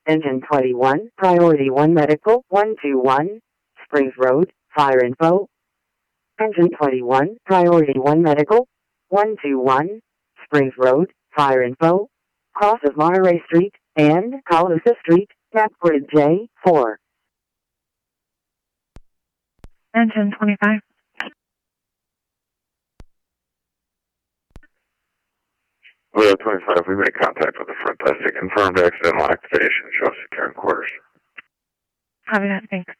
Engine 21, Priority 1 Medical, 121, Springs Road, Fire Info. Engine 21, Priority 1 Medical, 121, Springs Road, Fire Info. Cross of Monterey Street and Calusa Street, Napgrid J4. Engine 25. Leo 25, we made contact with the front desk. Confirmed accidental activation. Show us securing quarters. Copy that, thanks.